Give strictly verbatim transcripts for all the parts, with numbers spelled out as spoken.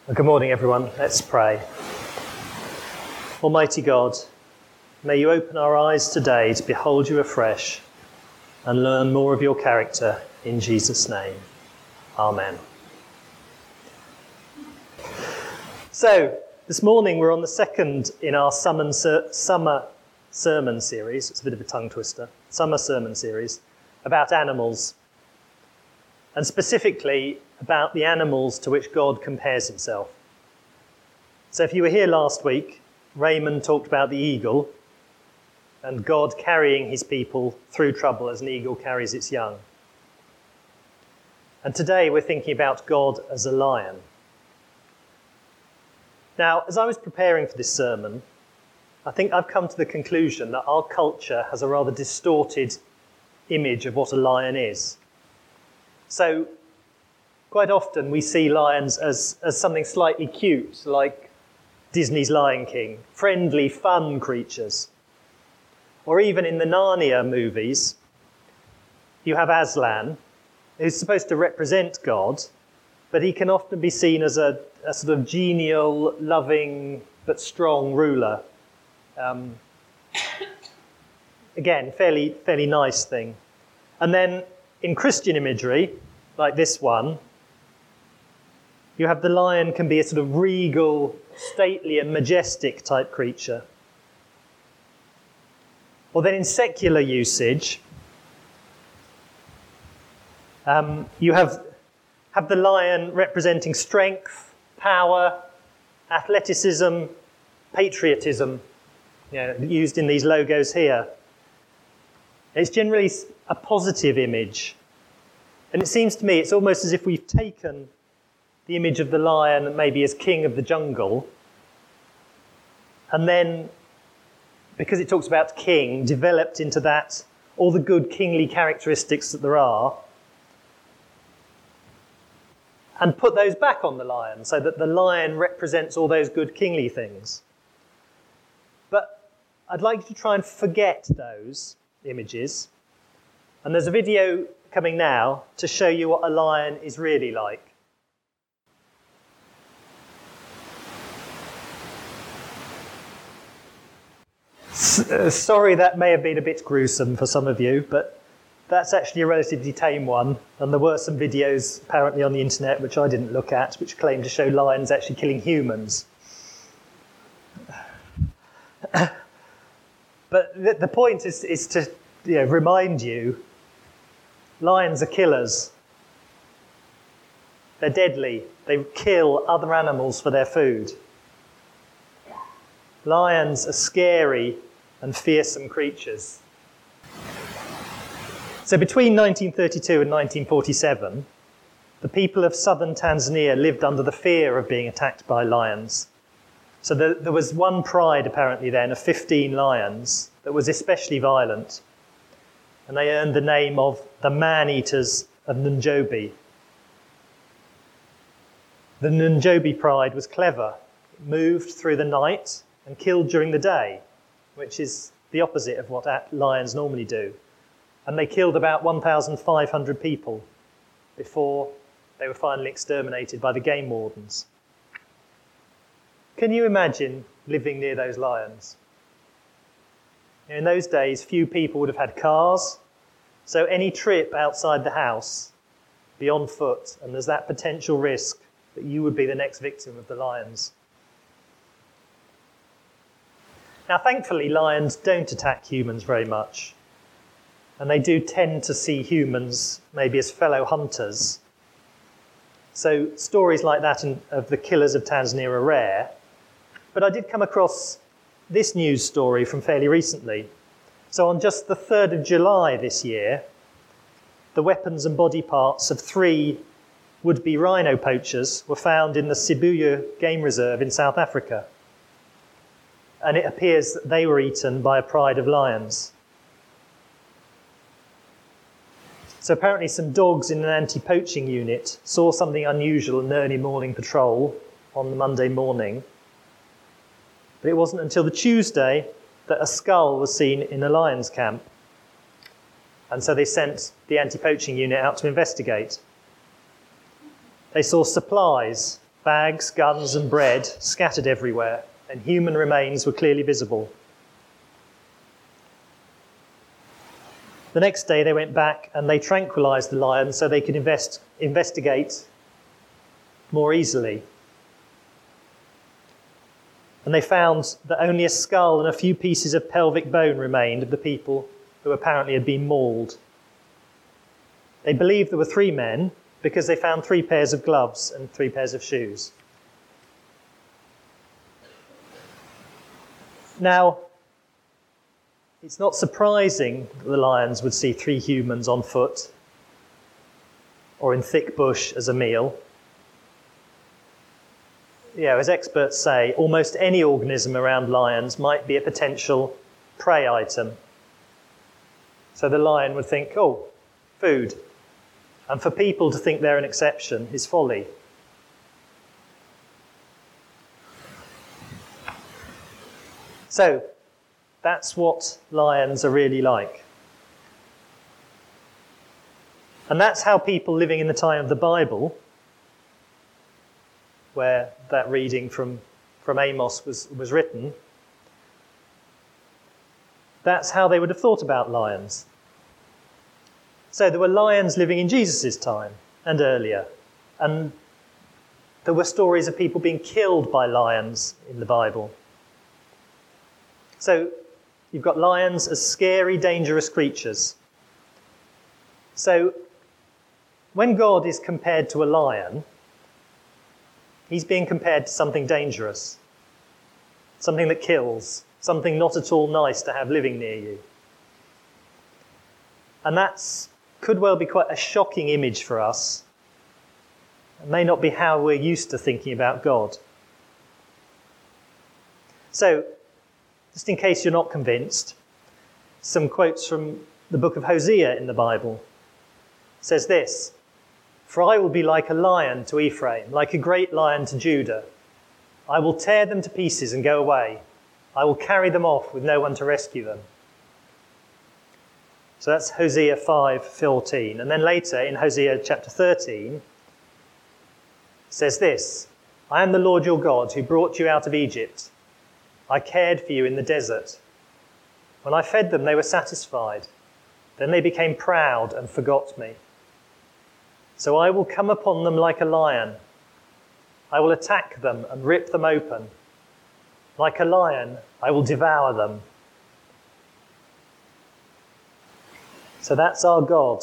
Good morning, everyone. Let's pray. Almighty God, may you open our eyes today to behold you afresh and learn more of your character in Jesus' name. Amen. So, this morning we're on the second in our summer sermon series. It's a bit of a tongue twister. Summer sermon series about animals, and specifically about the animals to which God compares himself. So if you were here last week, Raymond talked about the eagle and God carrying his people through trouble as an eagle carries its young. And today we're thinking about God as a lion. Now, as I was preparing for this sermon, I think I've come to the conclusion that our culture has a rather distorted image of what a lion is. So, quite often we see lions as, as something slightly cute, like Disney's Lion King, friendly, fun creatures. Or even in the Narnia movies, you have Aslan, who's supposed to represent God, but he can often be seen as a, a sort of genial, loving, but strong ruler. Um, again, fairly, fairly nice thing. And then in Christian imagery, like this one, you have the lion can be a sort of regal, stately and majestic type creature. Or then in secular usage, um, you have, have the lion representing strength, power, athleticism, patriotism, you know, used in these logos here. It's generally a positive image. And it seems to me it's almost as if we've taken the image of the lion maybe as king of the jungle, and then, because it talks about king, developed into that all the good kingly characteristics that there are, and put those back on the lion so that the lion represents all those good kingly things. But I'd like you to try and forget those images. And there's a video coming now to show you what a lion is really like. S- uh, sorry, that may have been a bit gruesome for some of you, but that's actually a relatively tame one. And there were some videos apparently on the internet, which I didn't look at, which claim to show lions actually killing humans. But the, the point is, is to you know, remind you, lions are killers. They're deadly. They kill other animals for their food. Lions are scary and fearsome creatures. So between nineteen thirty-two and nineteen forty-seven, the people of southern Tanzania lived under the fear of being attacked by lions. So there, there was one pride apparently then of fifteen lions that was especially violent. And they earned the name of the man-eaters of Njobi. The Njobi pride was clever. It moved through the night and killed during the day, which is the opposite of what lions normally do. And they killed about one thousand five hundred people before they were finally exterminated by the game wardens. Can you imagine living near those lions? In those days, few people would have had cars, so any trip outside the house, be on foot, and there's that potential risk that you would be the next victim of the lions. Now, thankfully, lions don't attack humans very much, and they do tend to see humans maybe as fellow hunters. So stories like that of the killers of Tanzania are rare, but I did come across this news story from fairly recently. So on just the third of July this year, the weapons and body parts of three would-be rhino poachers were found in the Sibuya Game Reserve in South Africa. And it appears that they were eaten by a pride of lions. So apparently some dogs in an anti-poaching unit saw something unusual in an early morning patrol on the Monday morning. But it wasn't until the Tuesday that a skull was seen in a lion's camp. And so they sent the anti-poaching unit out to investigate. They saw supplies bags, guns and bread scattered everywhere, and human remains were clearly visible. The next day they went back and they tranquilized the lions so they could invest, investigate more easily. And they found that only a skull and a few pieces of pelvic bone remained of the people who apparently had been mauled. They believed there were three men because they found three pairs of gloves and three pairs of shoes. Now, it's not surprising that the lions would see three humans on foot or in thick bush as a meal. Yeah, as experts say, almost any organism around lions might be a potential prey item. So the lion would think, oh, food. And for people to think they're an exception is folly. So that's what lions are really like. And that's how people living in the time of the Bible, where that reading from, from Amos was, was written, that's how they would have thought about lions. So there were lions living in Jesus' time and earlier, and there were stories of people being killed by lions in the Bible. So you've got lions as scary, dangerous creatures. So when God is compared to a lion, he's being compared to something dangerous, something that kills, something not at all nice to have living near you. And that's could well be quite a shocking image for us. It may not be how we're used to thinking about God. So, just in case you're not convinced, some quotes from the book of Hosea in the Bible. It says this: "For I will be like a lion to Ephraim, like a great lion to Judah. I will tear them to pieces and go away. I will carry them off with no one to rescue them." So that's Hosea five fourteen. And then later in Hosea chapter thirteen, it says this: "I am the Lord your God who brought you out of Egypt. I cared for you in the desert. When I fed them, they were satisfied. Then they became proud and forgot me. So I will come upon them like a lion. I will attack them and rip them open. Like a lion, I will devour them." So that's our God.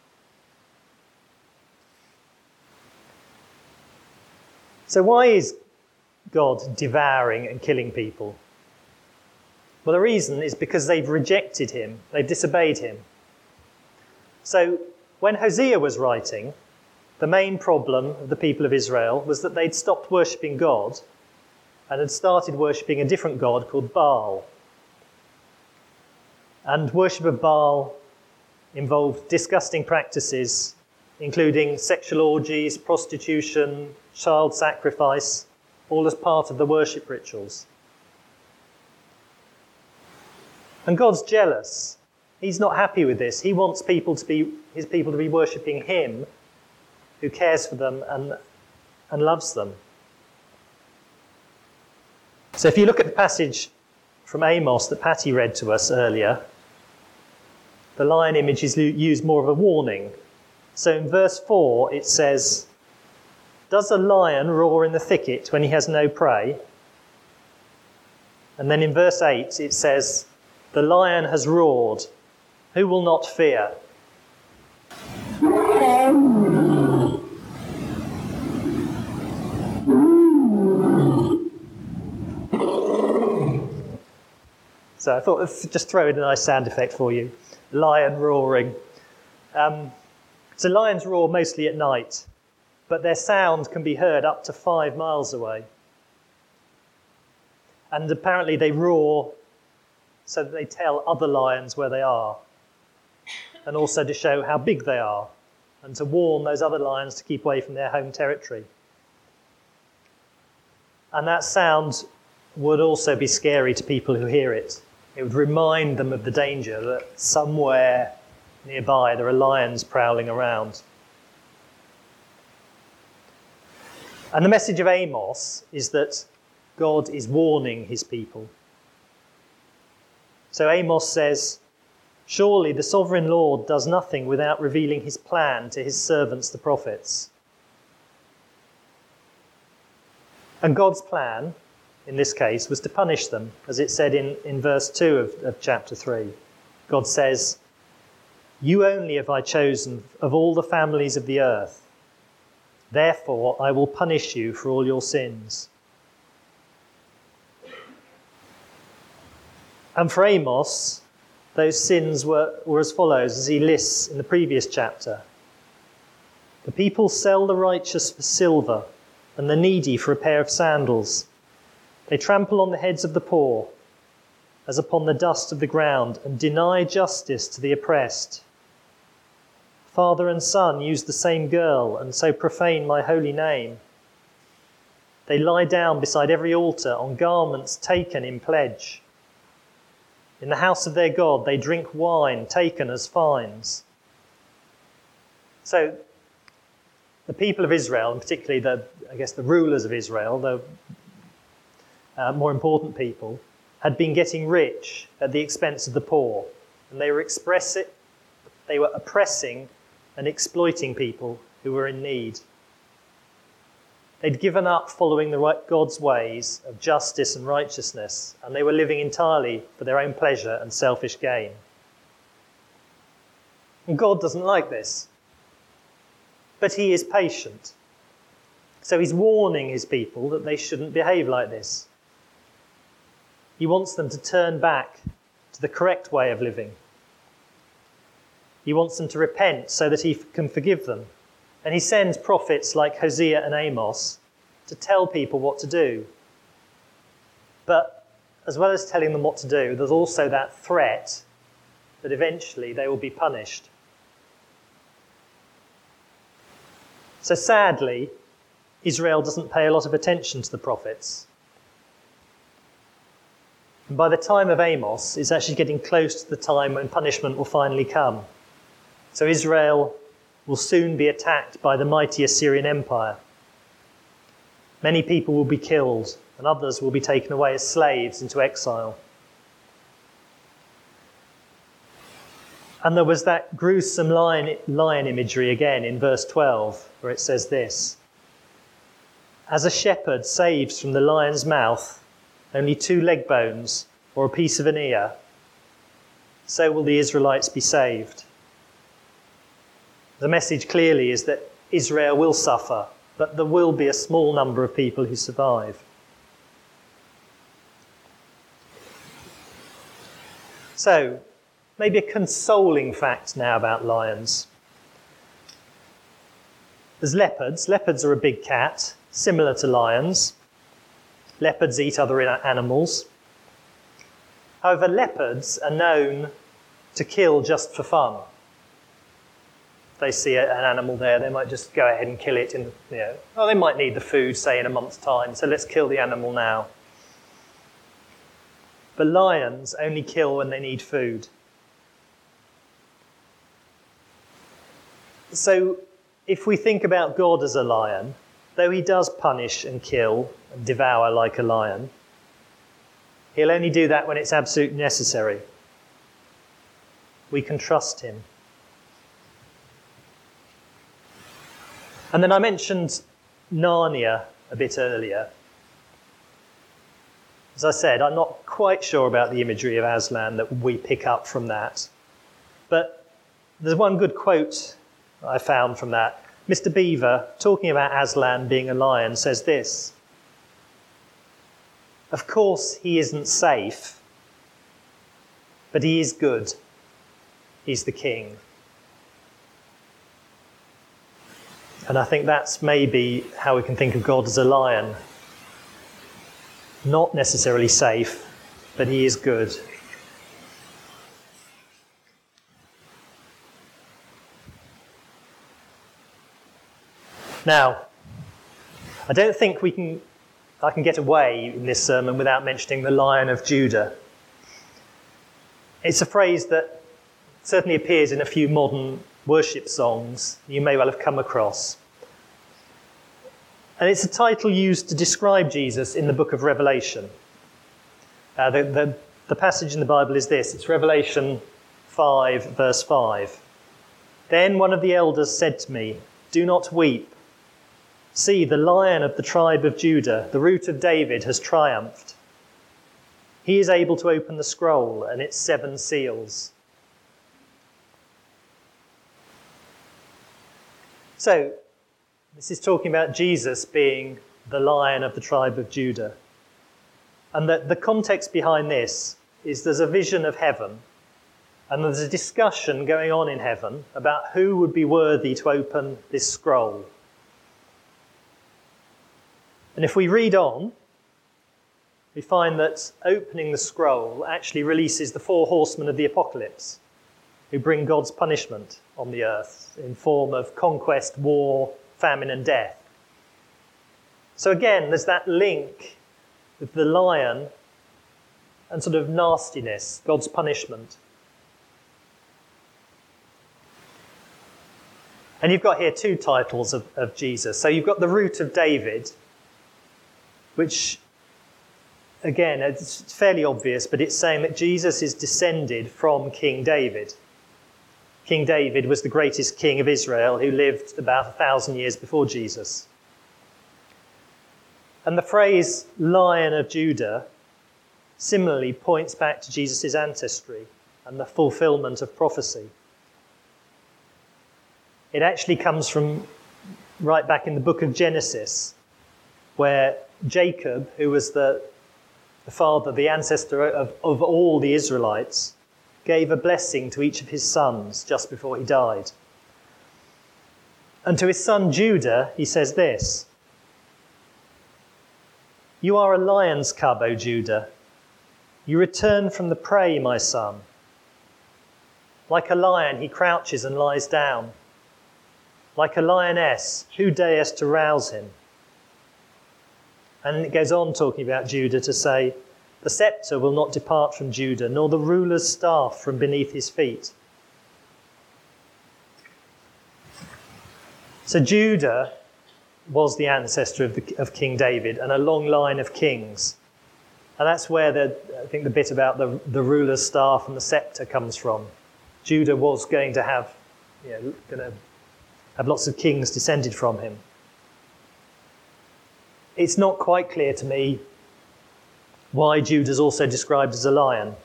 So why is God devouring and killing people? Well, the reason is because they've rejected him. They've disobeyed him. So when Hosea was writing, the main problem of the people of Israel was that they'd stopped worshipping God and had started worshipping a different god called Baal. And worship of Baal involved disgusting practices, including sexual orgies, prostitution, child sacrifice, all as part of the worship rituals. And God's jealous. He's not happy with this. He wants people to be his people to be worshipping him, who cares for them and, and loves them. So if you look at the passage from Amos that Patty read to us earlier, the lion image is used more of a warning. So in verse four it says, "Does a lion roar in the thicket when he has no prey?" And then in verse eight it says, "The lion has roared. Who will not fear?" So I thought I'd just throw in a nice sound effect for you. Lion roaring. Um, so lions roar mostly at night, but their sound can be heard up to five miles away. And apparently they roar so that they tell other lions where they are, and also to show how big they are, and to warn those other lions to keep away from their home territory. And that sound would also be scary to people who hear it. It would remind them of the danger that somewhere nearby there are lions prowling around. And the message of Amos is that God is warning his people. So Amos says, "Surely the sovereign Lord does nothing without revealing his plan to his servants, the prophets." And God's plan, in this case, was to punish them, as it said in, in verse two of, of chapter three. God says, "You only have I chosen of all the families of the earth. Therefore I will punish you for all your sins." And for Amos, those sins were, were as follows, as he lists in the previous chapter. "The people sell the righteous for silver and the needy for a pair of sandals. They trample on the heads of the poor as upon the dust of the ground and deny justice to the oppressed. Father and son use the same girl and so profane my holy name. They lie down beside every altar on garments taken in pledge. In the house of their God, they drink wine taken as fines." So the people of Israel, and particularly the, I guess, the rulers of Israel, the uh, more important people, had been getting rich at the expense of the poor, and they were expressing, they were oppressing and exploiting people who were in need. They'd given up following the right God's ways of justice and righteousness, and they were living entirely for their own pleasure and selfish gain. And God doesn't like this, but he is patient. So he's warning his people that they shouldn't behave like this. He wants them to turn back to the correct way of living. He wants them to repent so that he can forgive them. And he sends prophets like Hosea and Amos to tell people what to do. But as well as telling them what to do, there's also that threat that eventually they will be punished. So sadly, Israel doesn't pay a lot of attention to the prophets. And by the time of Amos, it's actually getting close to the time when punishment will finally come. So Israel will soon be attacked by the mighty Assyrian Empire. Many people will be killed, and others will be taken away as slaves into exile. And there was that gruesome lion, lion imagery again in verse twelve, where it says this: "As a shepherd saves from the lion's mouth only two leg bones or a piece of an ear, so will the Israelites be saved." The message clearly is that Israel will suffer, but there will be a small number of people who survive. So, maybe a consoling fact now about lions. There's leopards. Leopards are a big cat, similar to lions. Leopards eat other animals. However, leopards are known to kill just for fun. If they see an animal there, they might just go ahead and kill it. In, you know, oh, they might need the food, say, in a month's time, so let's kill the animal now. But lions only kill when they need food. So if we think about God as a lion, though he does punish and kill and devour like a lion, he'll only do that when it's absolutely necessary. We can trust him. And then I mentioned Narnia a bit earlier. As I said, I'm not quite sure about the imagery of Aslan that we pick up from that. But there's one good quote I found from that. Mister Beaver, talking about Aslan being a lion, says this: "Of course he isn't safe, but he is good. He's the king." And I think that's maybe how we can think of God as a lion. Not necessarily safe, but he is good. Now, I don't think we can, I can get away in this sermon without mentioning the Lion of Judah. It's a phrase that certainly appears in a few modern worship songs you may well have come across. And it's a title used to describe Jesus in the book of Revelation. Uh, the, the, the passage in the Bible is this. It's Revelation five, verse five. Then one of the elders said to me, "Do not weep. See, the Lion of the tribe of Judah, the Root of David, has triumphed. He is able to open the scroll and its seven seals." So, this is talking about Jesus being the Lion of the tribe of Judah. And the, the context behind this is there's a vision of heaven, and there's a discussion going on in heaven about who would be worthy to open this scroll. And if we read on, we find that opening the scroll actually releases the four horsemen of the apocalypse, who bring God's punishment on the earth in form of conquest, war, famine and death. So again, there's that link with the lion and sort of nastiness, God's punishment. And you've got here two titles of, of Jesus. So you've got the Root of David, which, again, it's fairly obvious, but it's saying that Jesus is descended from King David. King David was the greatest king of Israel who lived about a thousand years before Jesus. And the phrase Lion of Judah similarly points back to Jesus' ancestry and the fulfillment of prophecy. It actually comes from right back in the book of Genesis, where Jacob, who was the, the father, the ancestor of, of all the Israelites, gave a blessing to each of his sons just before he died. And to his son Judah, he says this: "You are a lion's cub, O Judah. You return from the prey, my son. Like a lion, he crouches and lies down. Like a lioness, who dares to rouse him?" And it goes on talking about Judah to say, "The scepter will not depart from Judah, nor the ruler's staff from beneath his feet." So Judah was the ancestor of, the, of King David and a long line of kings. And that's where the, I think the bit about the, the ruler's staff and the scepter comes from. Judah was going to have, you know, going to have lots of kings descended from him. It's not quite clear to me why Judah's also described as a lion.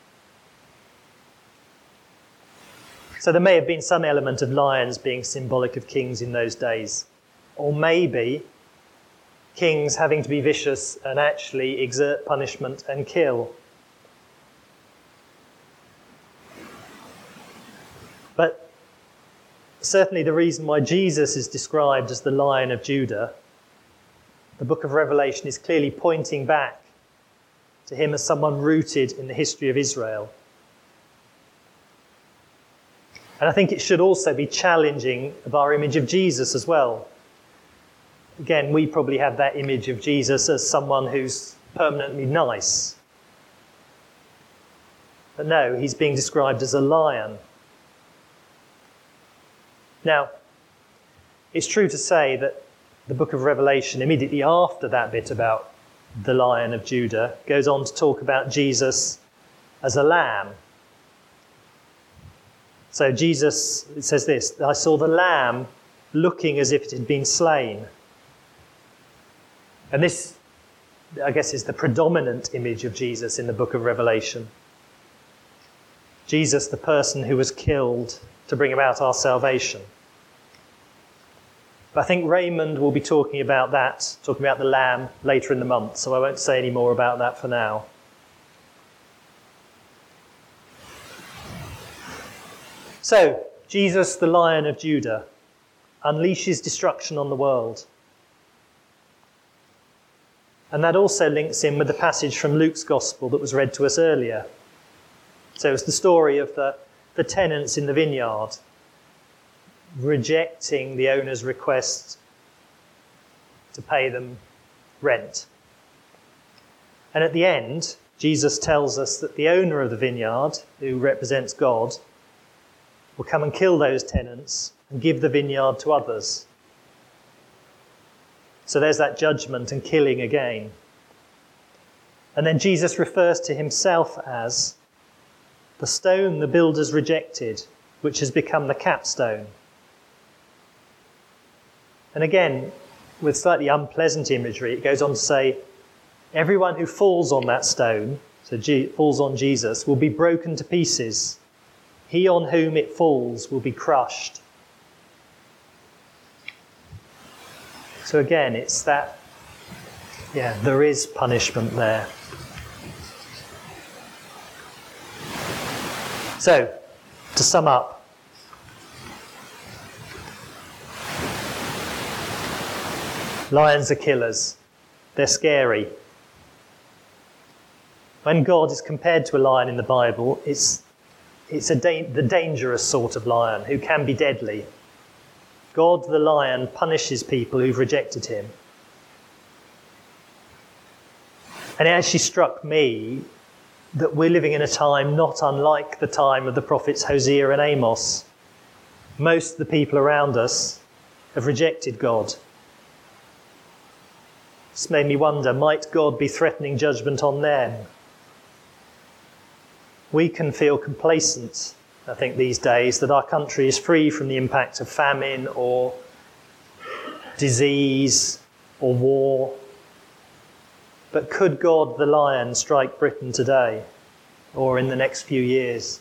So there may have been some element of lions being symbolic of kings in those days. Or maybe kings having to be vicious and actually exert punishment and kill. But certainly the reason why Jesus is described as the Lion of Judah, the book of Revelation is clearly pointing back to him as someone rooted in the history of Israel. And I think it should also be challenging of our image of Jesus as well. Again, we probably have that image of Jesus as someone who's permanently nice. But no, he's being described as a lion. Now, it's true to say that the book of Revelation, immediately after that bit about the Lion of Judah, goes on to talk about Jesus as a lamb. So Jesus, it says this: "I saw the lamb looking as if it had been slain." And this, I guess, is the predominant image of Jesus in the book of Revelation. Jesus, the person who was killed to bring about our salvation. But I think Raymond will be talking about that, talking about the lamb later in the month, so I won't say any more about that for now. So, Jesus, the Lion of Judah, unleashes destruction on the world. And that also links in with the passage from Luke's Gospel that was read to us earlier. So it's the story of the, the tenants in the vineyard rejecting the owner's request to pay them rent. And at the end, Jesus tells us that the owner of the vineyard, who represents God, will come and kill those tenants and give the vineyard to others. So there's that judgment and killing again. And then Jesus refers to himself as the stone the builders rejected, which has become the capstone. And again, with slightly unpleasant imagery, it goes on to say, everyone who falls on that stone, so G- falls on Jesus, will be broken to pieces. He on whom it falls will be crushed. So again, it's that, yeah, there is punishment there. So, to sum up, lions are killers. They're scary. When God is compared to a lion in the Bible, it's, it's a da- the dangerous sort of lion who can be deadly. God, the lion, punishes people who've rejected him. And it actually struck me that we're living in a time not unlike the time of the prophets Hosea and Amos. Most of the people around us have rejected God. This made me wonder, might God be threatening judgment on them? We can feel complacent, I think, these days, that our country is free from the impact of famine or disease or war. But could God, the lion, strike Britain today or in the next few years?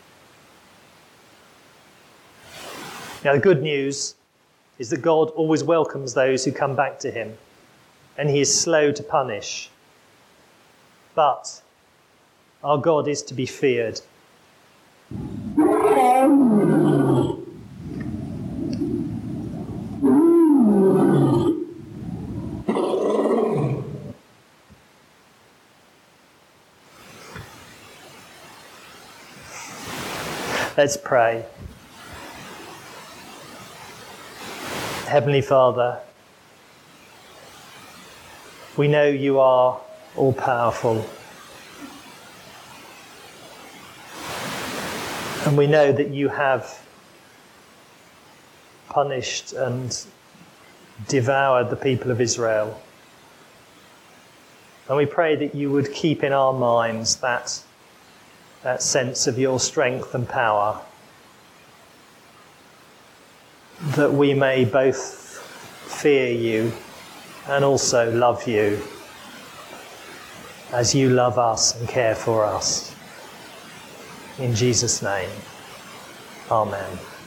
Now, the good news is that God always welcomes those who come back to him, and he is slow to punish. But our God is to be feared. Let's pray. Heavenly Father, we know you are all-powerful. And we know that you have punished and devoured the people of Israel. And we pray that you would keep in our minds that that sense of your strength and power, that we may both fear you and also love you as you love us and care for us. In Jesus' name, amen.